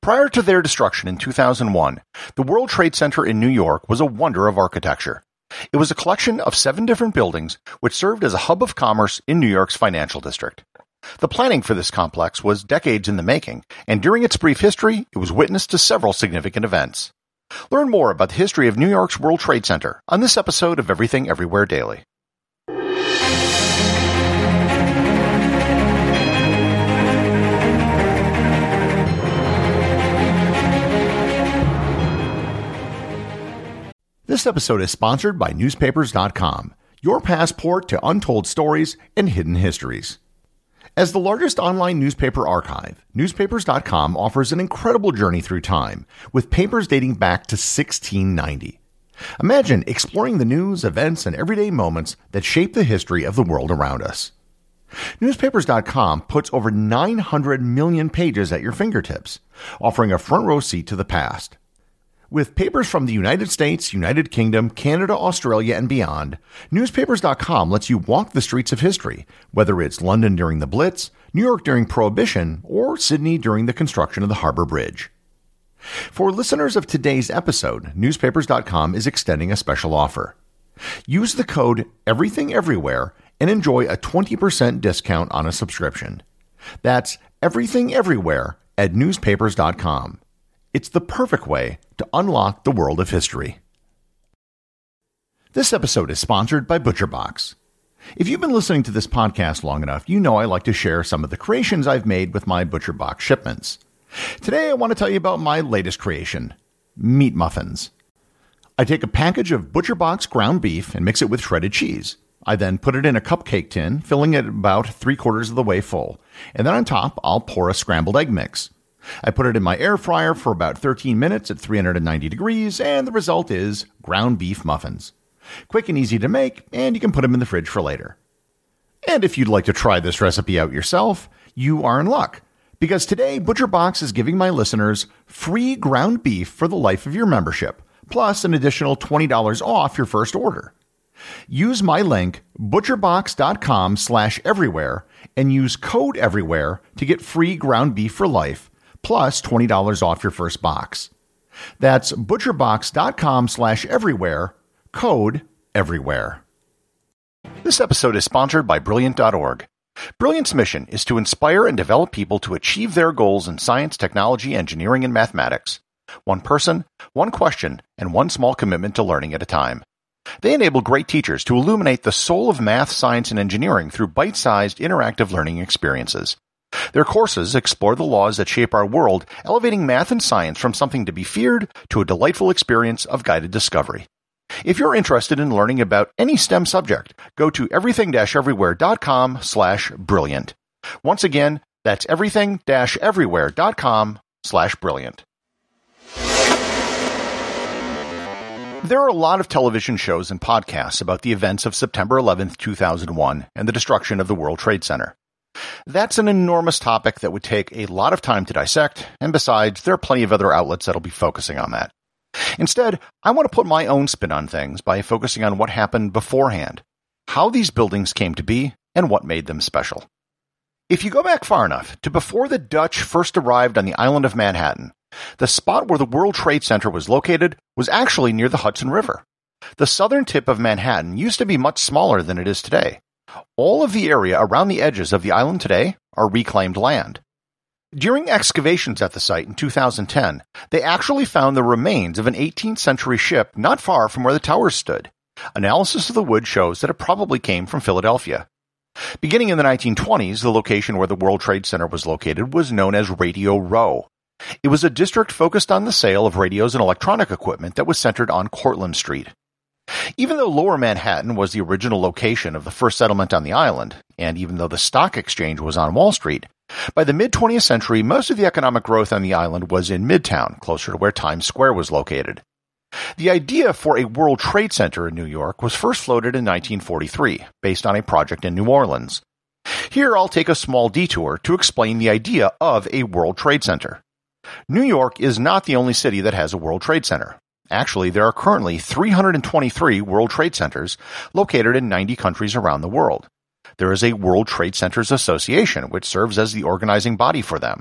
Prior to their destruction in 2001, the World Trade Center in New York was a wonder of architecture. It was a collection of 7 different buildings which served as a hub of commerce in New York's financial district. The planning for this complex was decades in the making, and during its brief history, it was witness to several significant events. Learn more about the history of New York's World Trade Center on this episode of Everything Everywhere Daily. This episode is sponsored by Newspapers.com, your passport to untold stories and hidden histories. As the largest online newspaper archive, Newspapers.com offers an incredible journey through time, with papers dating back to 1690. Imagine exploring the news, events, and everyday moments that shape the history of the world around us. Newspapers.com puts over 900 million pages at your fingertips, offering a front row seat to the past. With papers from the United States, United Kingdom, Canada, Australia, and beyond, Newspapers.com lets you walk the streets of history, whether it's London during the Blitz, New York during Prohibition, or Sydney during the construction of the Harbor Bridge. For listeners of today's episode, Newspapers.com is extending a special offer. Use the code EVERYTHINGEVERYWHERE and enjoy a 20% discount on a subscription. That's Everything Everywhere at Newspapers.com. It's the perfect way to unlock the world of history. This episode is sponsored by ButcherBox. If you've been listening to this podcast long enough, you know I like to share some of the creations I've made with my ButcherBox shipments. Today I want to tell you about my latest creation, meat muffins. I take a package of ButcherBox ground beef and mix it with shredded cheese. I then put it in a cupcake tin, filling it about 3/4 of the way full, and then on top I'll pour a scrambled egg mix. I put it in my air fryer for about 13 minutes at 390 degrees, and the result is ground beef muffins. Quick and easy to make, and you can put them in the fridge for later. And if you'd like to try this recipe out yourself, you are in luck, because today ButcherBox is giving my listeners free ground beef for the life of your membership, plus an additional $20 off your first order. Use my link, butcherbox.com/everywhere, and use code everywhere to get free ground beef for life, plus $20 off your first box. That's butcherbox.com/everywhere, code everywhere. This episode is sponsored by Brilliant.org. Brilliant's mission is to inspire and develop people to achieve their goals in science, technology, engineering, and mathematics. One person, one question, and one small commitment to learning at a time. They enable great teachers to illuminate the soul of math, science, and engineering through bite-sized, interactive learning experiences. Their courses explore the laws that shape our world, elevating math and science from something to be feared to a delightful experience of guided discovery. If you're interested in learning about any STEM subject, go to everything-everywhere.com/brilliant. Once again, that's everything-everywhere.com/brilliant. There are a lot of television shows and podcasts about the events of September 11th, 2001 and the destruction of the World Trade Center. That's an enormous topic that would take a lot of time to dissect, and besides, there are plenty of other outlets that'll be focusing on that. Instead, I want to put my own spin on things by focusing on what happened beforehand, how these buildings came to be, and what made them special. If you go back far enough to before the Dutch first arrived on the island of Manhattan, the spot where the World Trade Center was located was actually near the Hudson River. The southern tip of Manhattan used to be much smaller than it is today. All of the area around the edges of the island today are reclaimed land. During excavations at the site in 2010, they actually found the remains of an 18th century ship not far from where the towers stood. Analysis of the wood shows that it probably came from Philadelphia. Beginning in the 1920s, the location where the World Trade Center was located was known as Radio Row. It was a district focused on the sale of radios and electronic equipment that was centered on Cortlandt Street. Even though Lower Manhattan was the original location of the first settlement on the island, and even though the stock exchange was on Wall Street, by the mid-20th century, most of the economic growth on the island was in Midtown, closer to where Times Square was located. The idea for a World Trade Center in New York was first floated in 1943, based on a project in New Orleans. Here I'll take a small detour to explain the idea of a World Trade Center. New York is not the only city that has a World Trade Center. Actually, there are currently 323 World Trade Centers located in 90 countries around the world. There is a World Trade Centers Association, which serves as the organizing body for them.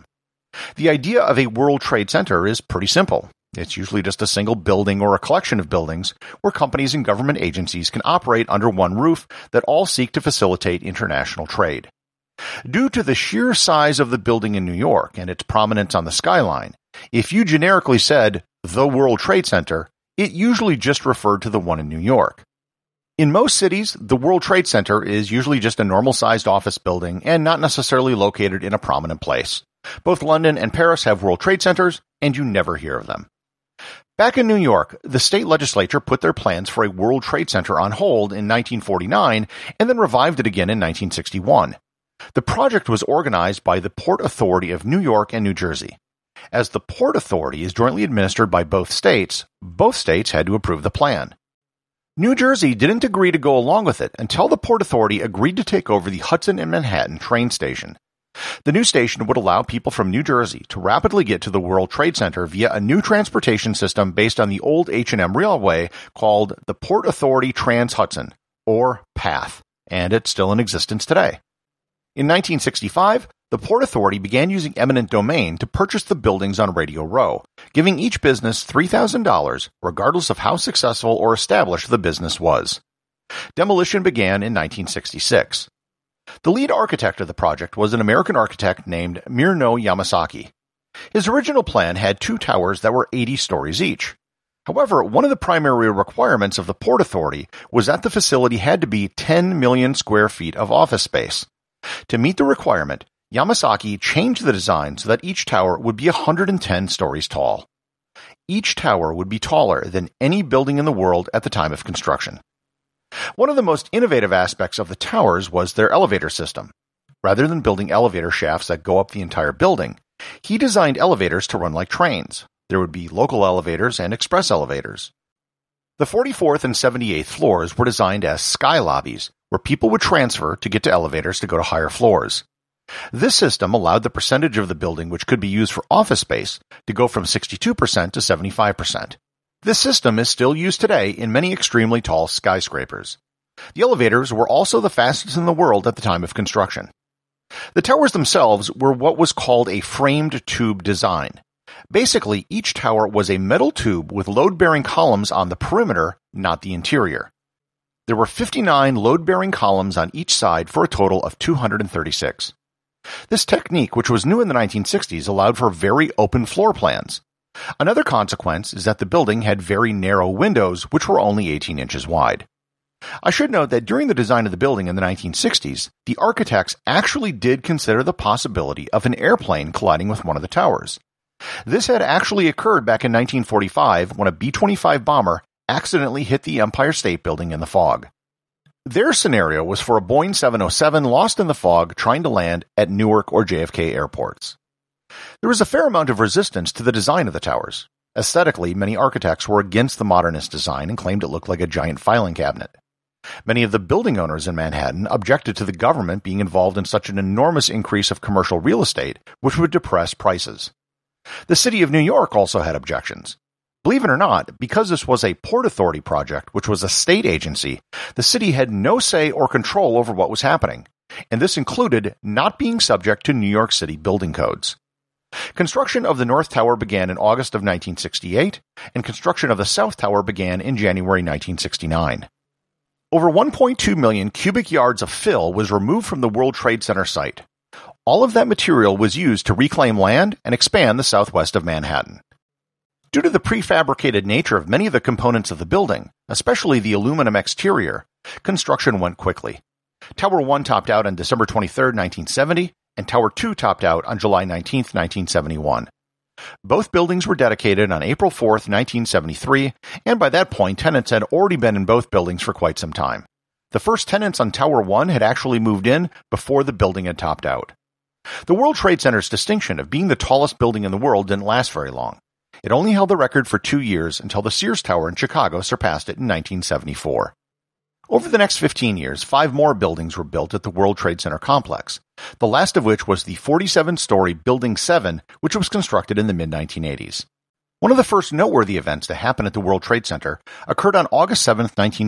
The idea of a World Trade Center is pretty simple. It's usually just a single building or a collection of buildings where companies and government agencies can operate under one roof that all seek to facilitate international trade. Due to the sheer size of the building in New York and its prominence on the skyline, if you generically said the World Trade Center, it usually just referred to the one in New York. In most cities, the World Trade Center is usually just a normal-sized office building and not necessarily located in a prominent place. Both London and Paris have World Trade Centers, and you never hear of them. Back in New York, the state legislature put their plans for a World Trade Center on hold in 1949 and then revived it again in 1961. The project was organized by the Port Authority of New York and New Jersey. As the Port Authority is jointly administered by both states had to approve the plan. New Jersey didn't agree to go along with it until the Port Authority agreed to take over the Hudson and Manhattan train station. The new station would allow people from New Jersey to rapidly get to the World Trade Center via a new transportation system based on the old H&M Railway called the Port Authority Trans-Hudson, or PATH, and it's still in existence today. In 1965, the Port Authority began using eminent domain to purchase the buildings on Radio Row, giving each business $3,000 regardless of how successful or established the business was. Demolition began in 1966. The lead architect of the project was an American architect named Murano Yamasaki. His original plan had two towers that were 80 stories each. However, one of the primary requirements of the Port Authority was that the facility had to be 10 million square feet of office space. To meet the requirement, Yamasaki changed the design so that each tower would be 110 stories tall. Each tower would be taller than any building in the world at the time of construction. One of the most innovative aspects of the towers was their elevator system. Rather than building elevator shafts that go up the entire building, he designed elevators to run like trains. There would be local elevators and express elevators. The 44th and 78th floors were designed as sky lobbies, where people would transfer to get to elevators to go to higher floors. This system allowed the percentage of the building which could be used for office space to go from 62% to 75%. This system is still used today in many extremely tall skyscrapers. The elevators were also the fastest in the world at the time of construction. The towers themselves were what was called a framed tube design. Basically, each tower was a metal tube with load-bearing columns on the perimeter, not the interior. There were 59 load-bearing columns on each side for a total of 236. This technique, which was new in the 1960s, allowed for very open floor plans. Another consequence is that the building had very narrow windows, which were only 18 inches wide. I should note that during the design of the building in the 1960s, the architects actually did consider the possibility of an airplane colliding with one of the towers. This had actually occurred back in 1945 when a B-25 bomber accidentally hit the Empire State Building in the fog. Their scenario was for a Boeing 707 lost in the fog trying to land at Newark or JFK airports. There was a fair amount of resistance to the design of the towers. Aesthetically, many architects were against the modernist design and claimed it looked like a giant filing cabinet. Many of the building owners in Manhattan objected to the government being involved in such an enormous increase of commercial real estate, which would depress prices. The city of New York also had objections. Believe it or not, because this was a Port Authority project, which was a state agency, the city had no say or control over what was happening, and this included not being subject to New York City building codes. Construction of the North Tower began in August of 1968, and construction of the South Tower began in January 1969. Over 1.2 million cubic yards of fill was removed from the World Trade Center site. All of that material was used to reclaim land and expand the southwest of Manhattan. Due to the prefabricated nature of many of the components of the building, especially the aluminum exterior, construction went quickly. Tower 1 topped out on December 23, 1970, and Tower 2 topped out on July 19, 1971. Both buildings were dedicated on April 4, 1973, and by that point tenants had already been in both buildings for quite some time. The first tenants on Tower 1 had actually moved in before the building had topped out. The World Trade Center's distinction of being the tallest building in the world didn't last very long. It only held the record for 2 years until the Sears Tower in Chicago surpassed it in 1974. Over the next 15 years, 5 more buildings were built at the World Trade Center complex, the last of which was the 47-story Building 7, which was constructed in the mid-1980s. One of the first noteworthy events to happen at the World Trade Center occurred on August 7,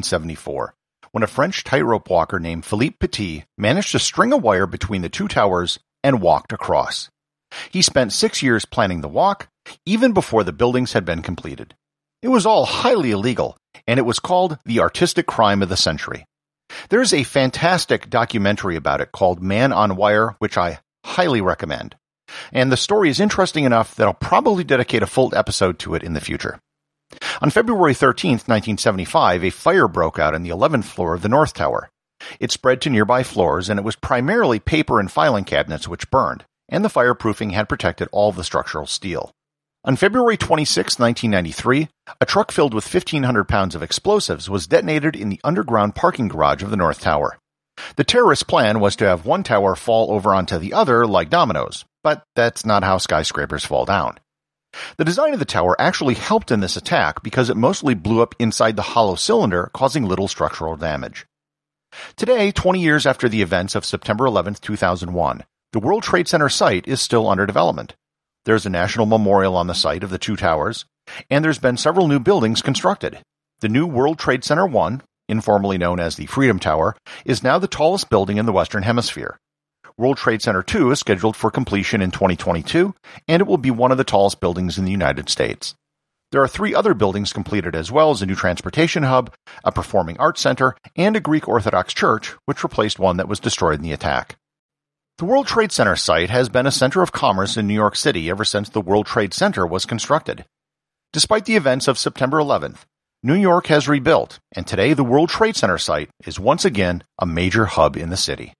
1974, when a French tightrope walker named Philippe Petit managed to string a wire between the two towers and walked across. He spent 6 years planning the walk, even before the buildings had been completed. It was all highly illegal, and it was called the artistic crime of the century. There's a fantastic documentary about it called Man on Wire, which I highly recommend. And the story is interesting enough that I'll probably dedicate a full episode to it in the future. On February 13th, 1975, a fire broke out on the 11th floor of the North Tower. It spread to nearby floors, and it was primarily paper and filing cabinets which burned, and the fireproofing had protected all of the structural steel. On February 26, 1993, a truck filled with 1,500 pounds of explosives was detonated in the underground parking garage of the North Tower. The terrorist plan was to have one tower fall over onto the other like dominoes, but that's not how skyscrapers fall down. The design of the tower actually helped in this attack because it mostly blew up inside the hollow cylinder, causing little structural damage. Today, 20 years after the events of September 11, 2001, the World Trade Center site is still under development. There's a national memorial on the site of the two towers, and there's been several new buildings constructed. The new World Trade Center 1, informally known as the Freedom Tower, is now the tallest building in the Western Hemisphere. World Trade Center 2 is scheduled for completion in 2022, and it will be one of the tallest buildings in the United States. There are 3 other buildings completed as well as a new transportation hub, a performing arts center, and a Greek Orthodox church, which replaced one that was destroyed in the attack. The World Trade Center site has been a center of commerce in New York City ever since the World Trade Center was constructed. Despite the events of September 11th, New York has rebuilt, and today the World Trade Center site is once again a major hub in the city.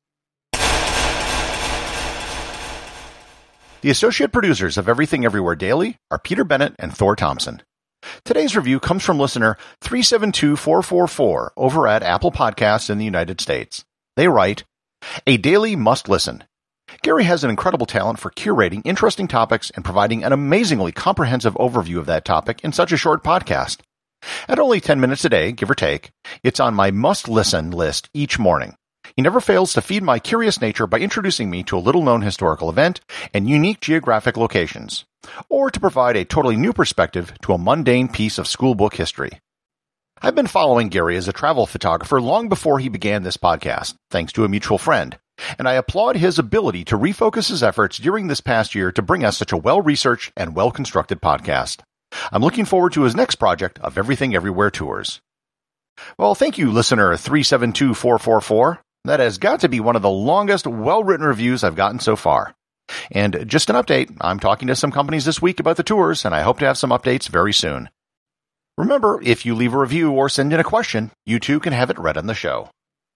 The associate producers of Everything Everywhere Daily are Peter Bennett and Thor Thompson. Today's review comes from listener 372444 over at Apple Podcasts in the United States. They write, "A daily must listen. Gary has an incredible talent for curating interesting topics and providing an amazingly comprehensive overview of that topic in such a short podcast. At only 10 minutes a day, give or take, it's on my must-listen list each morning. He never fails to feed my curious nature by introducing me to a little-known historical event and unique geographic locations, or to provide a totally new perspective to a mundane piece of schoolbook history. I've been following Gary as a travel photographer long before he began this podcast, thanks to a mutual friend, and I applaud his ability to refocus his efforts during this past year to bring us such a well-researched and well-constructed podcast. I'm looking forward to his next project of Everything Everywhere Tours." Well, thank you, listener 372444. That has got to be one of the longest, well-written reviews I've gotten so far. And just an update, I'm talking to some companies this week about the tours, and I hope to have some updates very soon. Remember, if you leave a review or send in a question, you too can have it read on the show.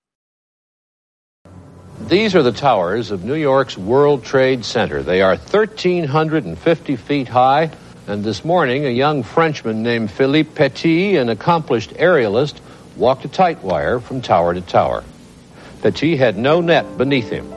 These are the towers of New York's World Trade Center. They are 1,350 feet high, and this morning a young Frenchman named Philippe Petit, an accomplished aerialist, walked a tight wire from tower to tower. Petit had no net beneath him.